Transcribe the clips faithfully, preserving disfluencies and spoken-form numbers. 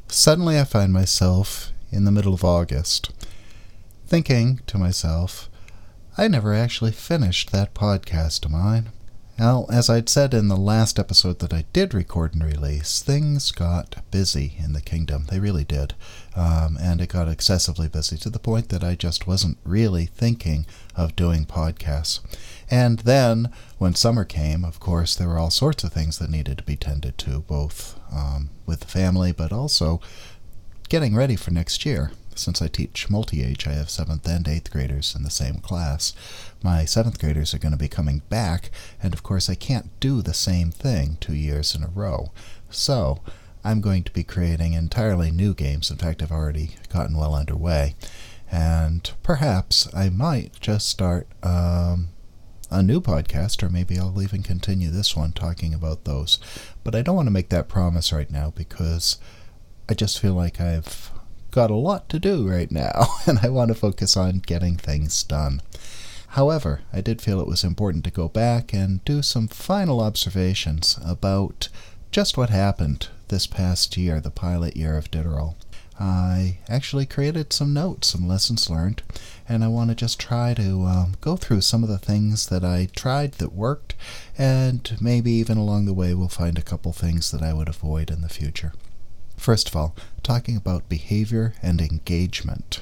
Suddenly I find myself in the middle of August, thinking to myself, I never actually finished that podcast of mine. Well, as I'd said in the last episode that I did record and release, things got busy in the kingdom. They really did. Um, and it got excessively busy to the point that I just wasn't really thinking of doing podcasts. And then, when summer came, of course, there were all sorts of things that needed to be tended to, both um, with the family, but also getting ready for next year. Since I teach multi-age, I have seventh and eighth graders in the same class. My seventh graders are going to be coming back, and of course I can't do the same thing two years in a row. So I'm going to be creating entirely new games. In fact, I've already gotten well underway. And perhaps I might just start um, a new podcast, or maybe I'll even continue this one talking about those. But I don't want to make that promise right now because I just feel like I've got a lot to do right now, and I want to focus on getting things done. However, I did feel it was important to go back and do some final observations about just what happened this past year, the pilot year of Ditterall. I actually created some notes, some lessons learned, and I want to just try to um, go through some of the things that I tried that worked, and maybe even along the way we'll find a couple things that I would avoid in the future. First of all, talking about behavior and engagement.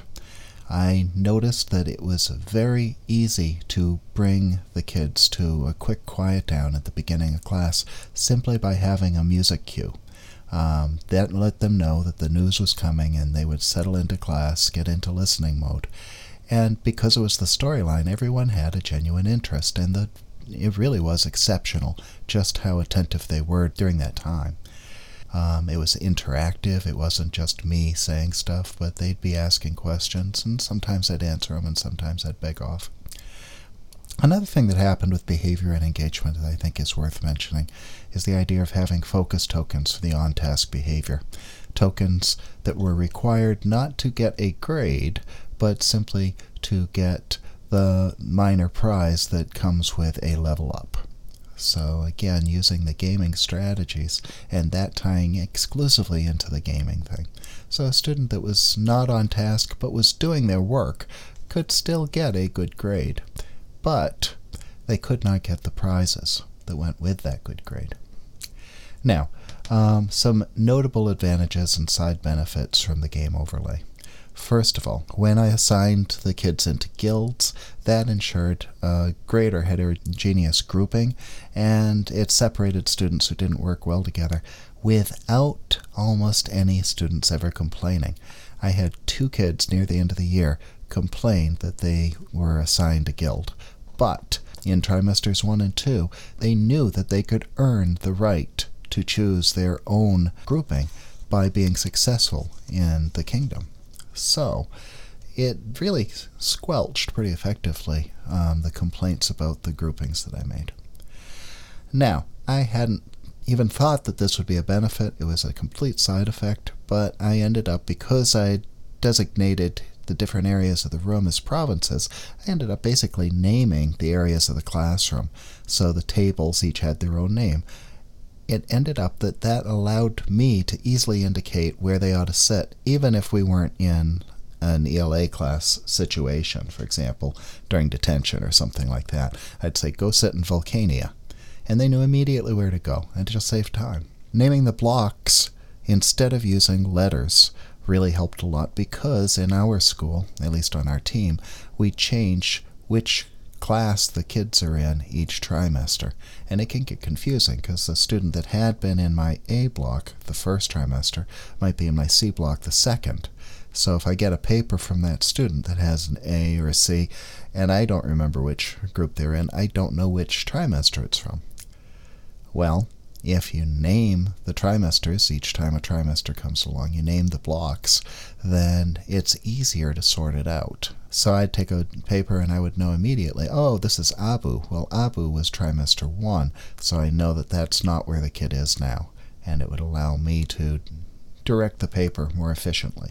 I noticed that it was very easy to bring the kids to a quick quiet down at the beginning of class simply by having a music cue. Um, that let them know that the news was coming and they would settle into class, get into listening mode. And because it was the storyline, everyone had a genuine interest, and the, it really was exceptional just how attentive they were during that time. Um, it was interactive. It wasn't just me saying stuff, but they'd be asking questions, and sometimes I'd answer them, and sometimes I'd beg off. Another thing that happened with behavior and engagement that I think is worth mentioning is the idea of having focus tokens for the on-task behavior. Tokens that were required not to get a grade, but simply to get the minor prize that comes with a level up. So again, using the gaming strategies and that tying exclusively into the gaming thing. So a student that was not on task but was doing their work could still get a good grade, but they could not get the prizes that went with that good grade. Now, um, some notable advantages and side benefits from the game overlay. First of all, when I assigned the kids into guilds, that ensured a greater heterogeneous grouping, and it separated students who didn't work well together without almost any students ever complaining. I had two kids near the end of the year complain that they were assigned a guild, but in trimesters one and two, they knew that they could earn the right to choose their own grouping by being successful in the kingdom. So it really squelched pretty effectively um, the complaints about the groupings that I made. Now, I hadn't even thought that this would be a benefit. It was a complete side effect, but I ended up, because I designated the different areas of the room as provinces, I ended up basically naming the areas of the classroom. So the tables each had their own name. It ended up that that allowed me to easily indicate where they ought to sit, even if we weren't in an E L A class situation, for example, during detention or something like that. I'd say, go sit in Vulcania. And they knew immediately where to go, and it just saved time. Naming the blocks instead of using letters really helped a lot, because in our school, at least on our team, we change which class the kids are in each trimester, and it can get confusing because the student that had been in my A block the first trimester might be in my C block the second. So if I get a paper from that student that has an A or a C, and I don't remember which group they're in, I don't know which trimester it's from. Well, if you name the trimesters each time a trimester comes along, you name the blocks, then it's easier to sort it out. So I'd take a paper and I would know immediately, oh, this is Abu. Well, Abu was trimester one, so I know that that's not where the kid is now, and it would allow me to direct the paper more efficiently.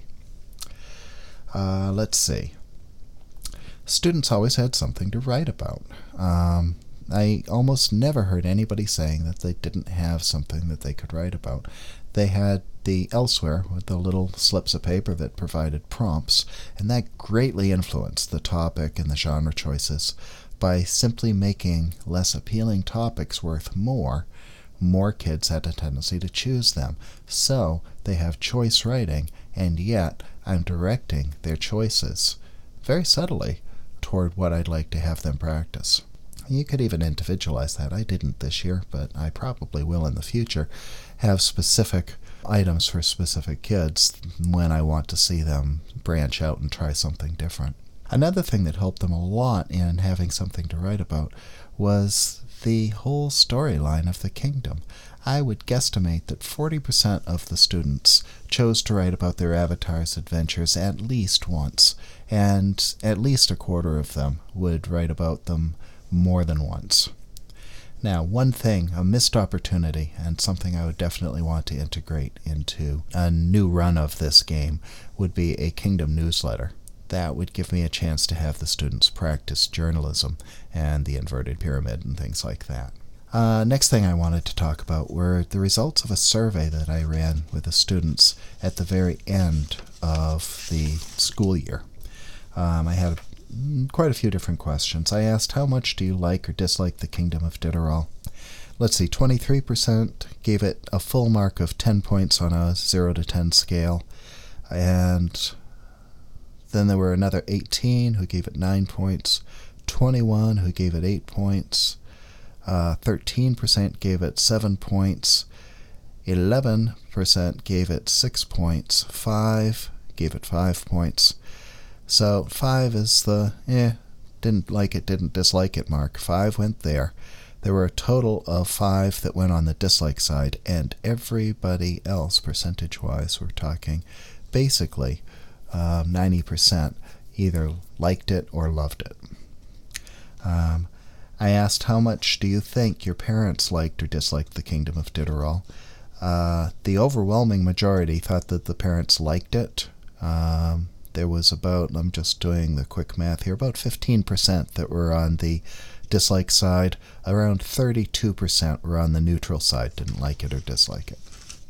Uh, let's see. Students always had something to write about. Um, I almost never heard anybody saying that they didn't have something that they could write about. They had the Elsewhere with the little slips of paper that provided prompts, and that greatly influenced the topic and the genre choices. By simply making less appealing topics worth more, more kids had a tendency to choose them. So they have choice writing, and yet I'm directing their choices very subtly toward what I'd like to have them practice. You could even individualize that. I didn't this year, but I probably will in the future. Have specific items for specific kids when I want to see them branch out and try something different. Another thing that helped them a lot in having something to write about was the whole storyline of the kingdom. I would guesstimate that forty percent of the students chose to write about their avatar's adventures at least once, and at least a quarter of them would write about them more than once. Now, one thing, a missed opportunity, and something I would definitely want to integrate into a new run of this game, would be a Kingdom newsletter. That would give me a chance to have the students practice journalism and the inverted pyramid and things like that. Uh, next thing I wanted to talk about were the results of a survey that I ran with the students at the very end of the school year. Um, I had quite a few different questions. I asked, how much do you like or dislike the Kingdom of Ditterall? Let's see, twenty-three percent gave it a full mark of ten points on a zero to ten scale, and then there were another eighteen who gave it nine points, twenty-one who gave it eight points, uh, thirteen percent gave it seven points, eleven percent gave it six points, five gave it five points. So five is the, eh, didn't like it, didn't dislike it mark. five went there. There were a total of five that went on the dislike side, and everybody else, percentage-wise, we're talking basically um, ninety percent either liked it or loved it. Um, I asked, how much do you think your parents liked or disliked the Kingdom of Ditterall? Uh, the overwhelming majority thought that the parents liked it. Um, there was about, I'm just doing the quick math here, about fifteen percent that were on the dislike side. Around thirty-two percent were on the neutral side, didn't like it or dislike it.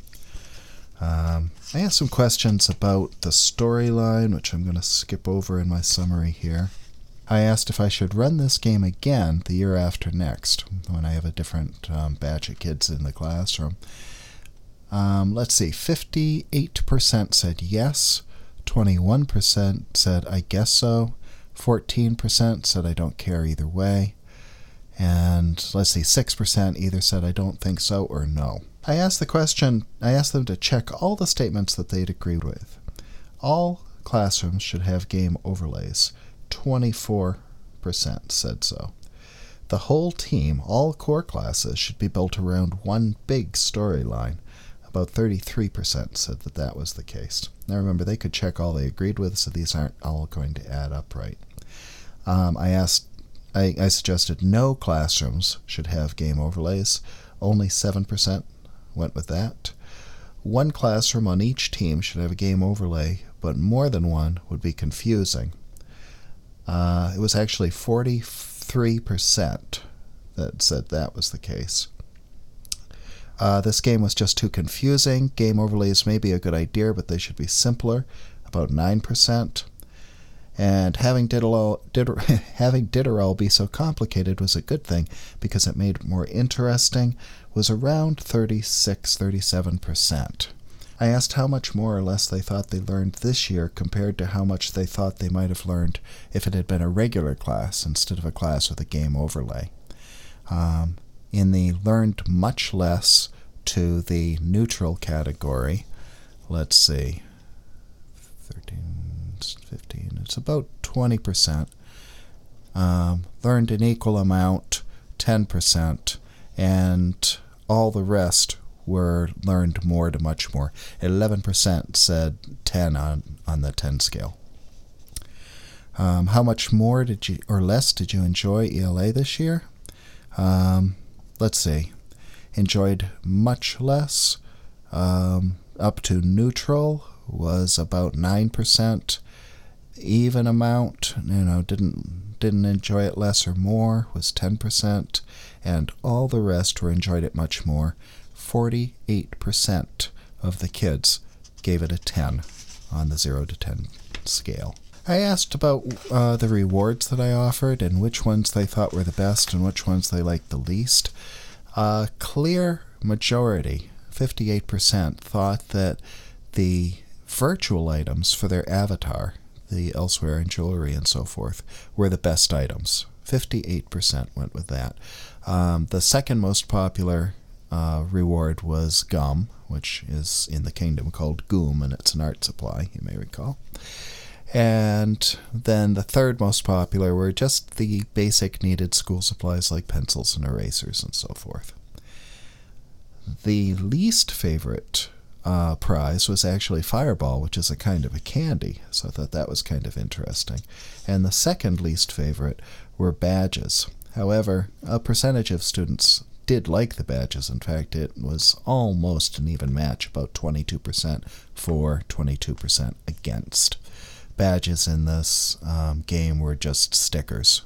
Um, I asked some questions about the storyline, which I'm going to skip over in my summary here. I asked if I should run this game again the year after next, when I have a different um, batch of kids in the classroom. Um, let's see, fifty-eight percent said yes, twenty-one percent said I guess so, fourteen percent said I don't care either way, and let's see, six percent either said I don't think so or no. I asked the question, I asked them to check all the statements that they'd agreed with. All classrooms should have game overlays. twenty-four percent said so. The whole team, all core classes, should be built around one big storyline. About thirty-three percent said that that was the case. Now remember, they could check all they agreed with, so these aren't all going to add up right. Um, I asked, I, I suggested no classrooms should have game overlays. Only seven percent went with that. One classroom on each team should have a game overlay, but more than one would be confusing. Uh, it was actually forty-three percent that said that was the case. Uh, this game was just too confusing. Game overlays may be a good idea, but they should be simpler, about nine percent. And having Ditterall, Ditter, having Ditterall be so complicated was a good thing because it made it more interesting, was around thirty-six, thirty-seven percent. I asked how much more or less they thought they learned this year compared to how much they thought they might have learned if it had been a regular class instead of a class with a game overlay. Um, in the learned much less to the neutral category, let's see, thirteen, fifteen, it's about twenty percent. Um, learned an equal amount, ten percent, and all the rest were learned more to much more. eleven percent said ten on, on the ten scale. Um, how much more did you, or less did you enjoy E L A this year? Um, let's see. Enjoyed much less. Um, up to neutral was about nine percent. even amount, you know, didn't didn't enjoy it less or more, was ten percent, and all the rest were enjoyed it much more. forty-eight percent of the kids gave it a ten on the zero to ten scale. I asked about uh, the rewards that I offered and which ones they thought were the best and which ones they liked the least. A clear majority, fifty-eight percent, thought that the virtual items for their avatar, the elsewhere and jewelry and so forth, were the best items. fifty-eight percent went with that. Um, the second most popular uh, reward was gum, which is in the kingdom called Goom, and it's an art supply, you may recall. And then the third most popular were just the basic needed school supplies like pencils and erasers and so forth. The least favorite uh, prize was actually Fireball, which is a kind of a candy, so I thought that was kind of interesting. And the second least favorite were badges. However, a percentage of students did like the badges. In fact, it was almost an even match, about twenty-two percent for, twenty-two percent against. Badges in this um, game were just stickers.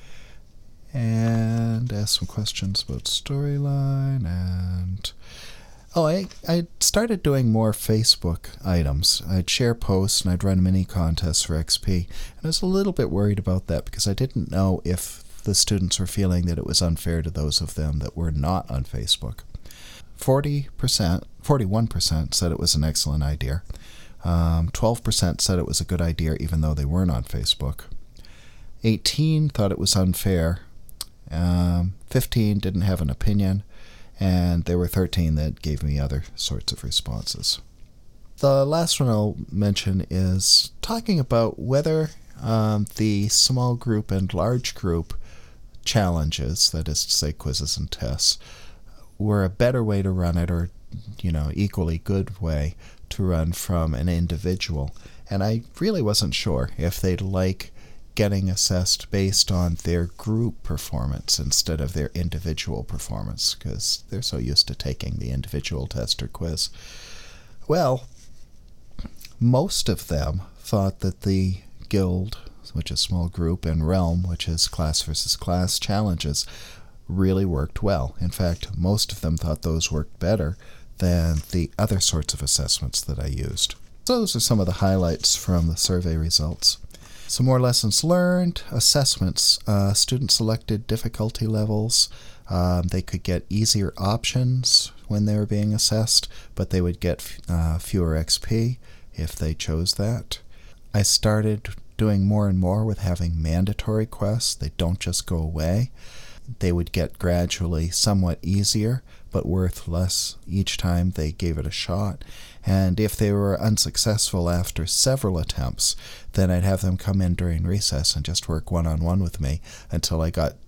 And ask some questions about storyline, and oh, I, I started doing more Facebook items. I'd share posts and I'd run mini contests for X P, and I was a little bit worried about that because I didn't know if the students were feeling that it was unfair to those of them that were not on Facebook. forty percent, forty-one percent said it was an excellent idea. Um, twelve percent said it was a good idea even though they weren't on Facebook. eighteen thought it was unfair. Um, fifteen didn't have an opinion. And there were thirteen that gave me other sorts of responses. The last one I'll mention is talking about whether um, the small group and large group challenges, that is to say quizzes and tests, were a better way to run it, or, you know, equally good way to run from an individual. And I really wasn't sure if they'd like getting assessed based on their group performance instead of their individual performance, because they're so used to taking the individual test or quiz. Well, most of them thought that the guild, which is small group, and realm, which is class versus class challenges, really worked well. In fact, most of them thought those worked better than the other sorts of assessments that I used. So those are some of the highlights from the survey results. Some more lessons learned, assessments. Uh, students selected difficulty levels. Um, they could get easier options when they were being assessed, but they would get uh, fewer X P if they chose that. I started doing more and more with having mandatory quests. They don't just go away. They would get gradually somewhat easier, but worth less each time they gave it a shot. And if they were unsuccessful after several attempts, then I'd have them come in during recess and just work one-on-one with me until I got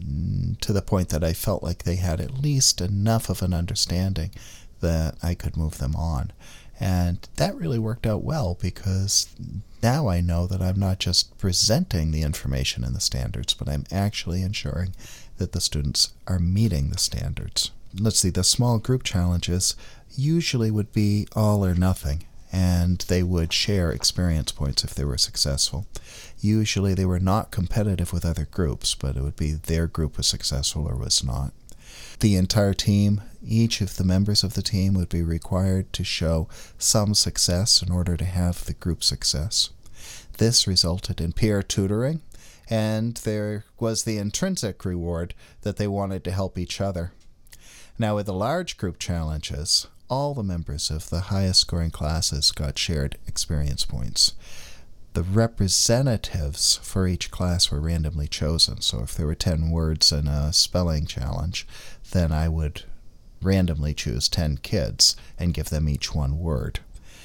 to the point that I felt like they had at least enough of an understanding that I could move them on. And that really worked out well, because now I know that I'm not just presenting the information in the standards, but I'm actually ensuring that the students are meeting the standards. Let's see, the small group challenges usually would be all or nothing, and they would share experience points if they were successful. Usually they were not competitive with other groups, but it would be their group was successful or was not. The entire team, each of the members of the team would be required to show some success in order to have the group success. This resulted in peer tutoring, and there was the intrinsic reward that they wanted to help each other. Now, with the large group challenges, all the members of the highest scoring classes got shared experience points. The representatives for each class were randomly chosen, so if there were ten words in a spelling challenge, then I would randomly choose ten kids and give them each one word.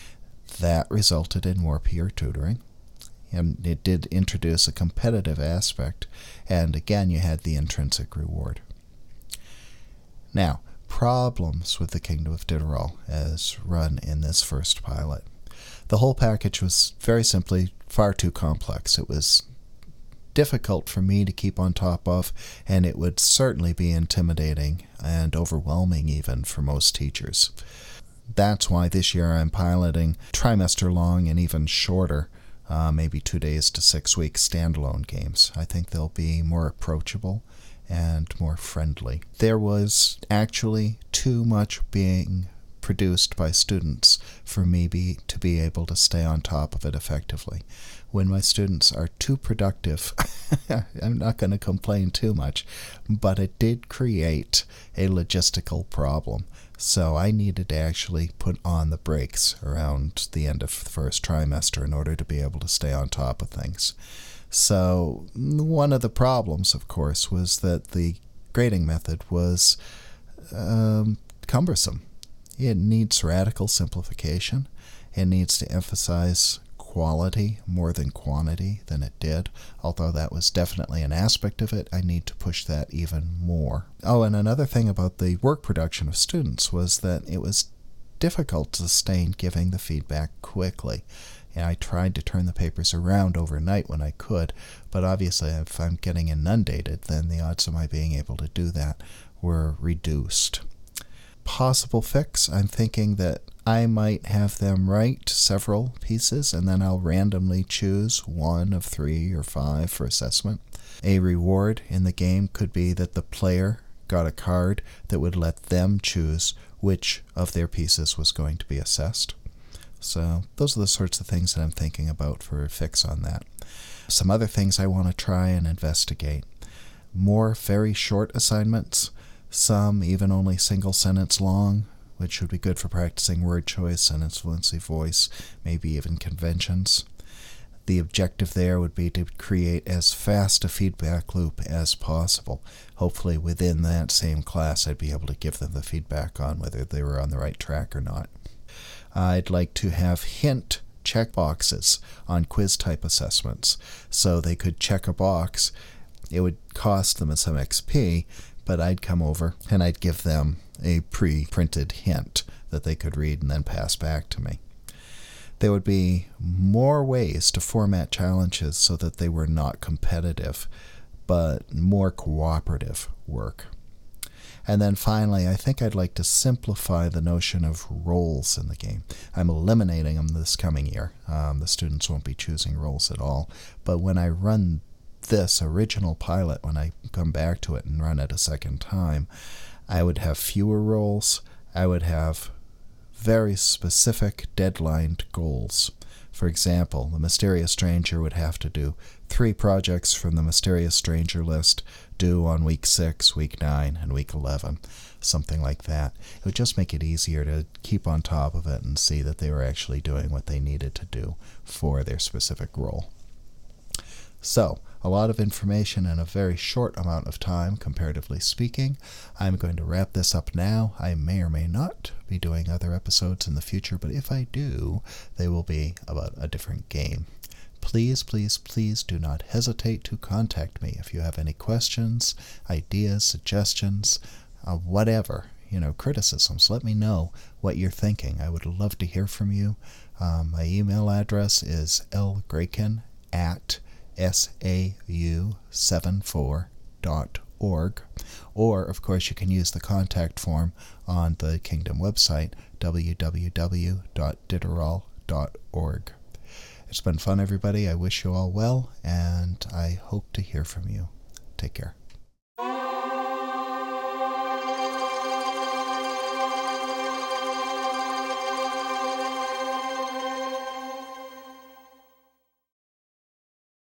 That resulted in more peer tutoring, and it did introduce a competitive aspect, and again you had the intrinsic reward. Now, problems with the Kingdom of Ditterall as run in this first pilot. The whole package was very simply far too complex. It was difficult for me to keep on top of, and it would certainly be intimidating and overwhelming even for most teachers. That's why this year I'm piloting trimester-long and even shorter uh, maybe two days to six weeks standalone games. I think they'll be more approachable and more friendly. There was actually too much being produced by students for me be, to be able to stay on top of it effectively. When my students are too productive, I'm not going to complain too much, but it did create a logistical problem. So I needed to actually put on the brakes around the end of the first trimester in order to be able to stay on top of things. So one of the problems, of course, was that the grading method was um, cumbersome. It needs radical simplification. It needs to emphasize quality more than quantity than it did, although that was definitely an aspect of it. I need to push that even more. Oh, and another thing about the work production of students was that it was difficult to sustain giving the feedback quickly. And I tried to turn the papers around overnight when I could, but obviously if I'm getting inundated, then the odds of my being able to do that were reduced. Possible fix, I'm thinking that I might have them write several pieces and then I'll randomly choose one of three or five for assessment. A reward in the game could be that the player got a card that would let them choose which of their pieces was going to be assessed. So those are the sorts of things that I'm thinking about for a fix on that. Some other things I want to try and investigate. More very short assignments, some even only single sentence long, which would be good for practicing word choice, sentence fluency, voice, maybe even conventions. The objective there would be to create as fast a feedback loop as possible. Hopefully within that same class I'd be able to give them the feedback on whether they were on the right track or not. I'd like to have hint checkboxes on quiz-type assessments, so they could check a box. It would cost them some X P, but I'd come over and I'd give them a pre-printed hint that they could read and then pass back to me. There would be more ways to format challenges so that they were not competitive, but more cooperative work. And then finally, I think I'd like to simplify the notion of roles in the game. I'm eliminating them this coming year. Um, the students won't be choosing roles at all. But when I run this original pilot, when I come back to it and run it a second time, I would have fewer roles. I would have very specific deadlined goals. For example, the Mysterious Stranger would have to do three projects from the Mysterious Stranger list due on week six, week nine, and week eleven, something like that. It would just make it easier to keep on top of it and see that they were actually doing what they needed to do for their specific role. So, a lot of information in a very short amount of time, comparatively speaking. I'm going to wrap this up now. I may or may not be doing other episodes in the future, but if I do, they will be about a different game. Please, please, please do not hesitate to contact me if you have any questions, ideas, suggestions, uh, whatever, you know, criticisms. Let me know what you're thinking. I would love to hear from you. Um, my email address is lgraken at S A U seventy-four dot org, or of course you can use the contact form on the Kingdom website, w w w dot ditterall dot org. It's been fun, everybody. I wish you all well, and I hope to hear from you. Take care.